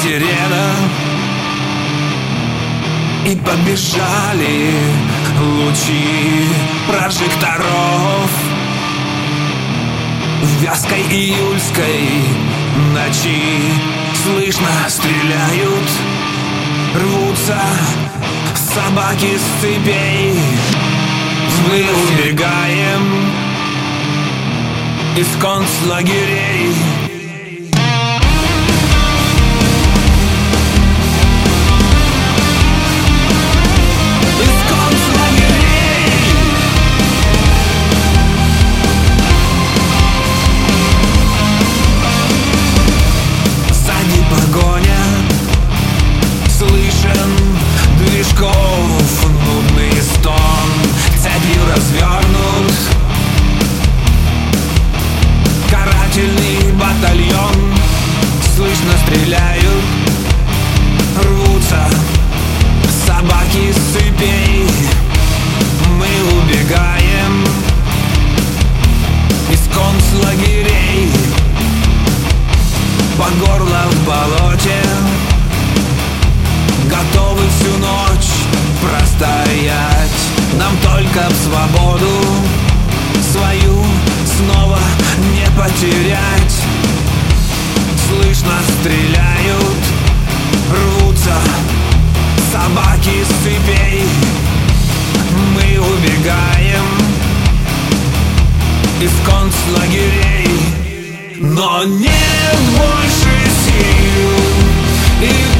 сирена, и побежали лучи прожекторов в вязкой июльской ночи. Слышно, стреляют, рвутся собаки с цепей. Мы убегаем из концлагерей. Слышен движков нудный стон, цепью развернут карательный батальон. Слышно, стреляют, рвутся собаки с цепей. Мы убегаем из концлагерей. По горло в болоте, готовы всю ночь простоять. Нам только в свободу свою снова не потерять. Слышно, стреляют, рвутся собаки с цепей. Мы убегаем из концлагерей. Но нет больше сил и